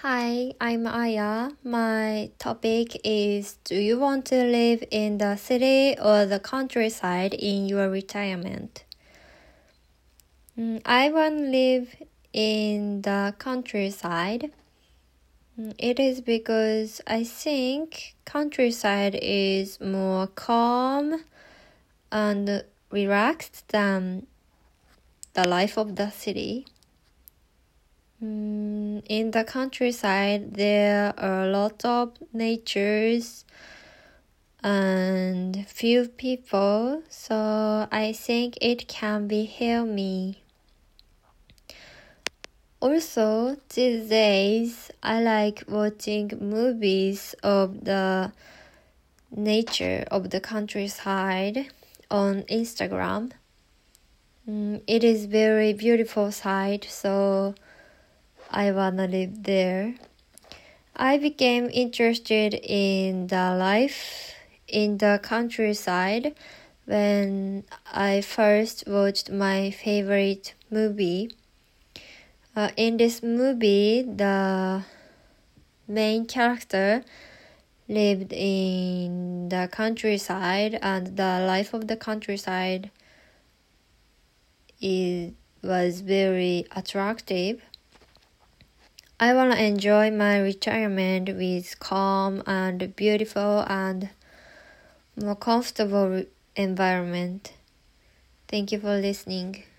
Hi, I'm Aya. My topic is: do you want to live in the city or the countryside in your retirement? I want to live in the countryside. It is because I think countryside is more calm and relaxed than the life of the city. In the countryside, there are a lot of natures and few people, so I think it can be help me. Also, these days, I like watching movies of the nature of the countryside on Instagram. It is very beautiful sight, so I wanna live there. I became interested in the life in the countryside when I first watched my favorite movie. In this movie, the main character lived in the countryside, and the life of the countryside was very attractive. I want to enjoy my retirement with calm and beautiful and more comfortable environment. Thank you for listening.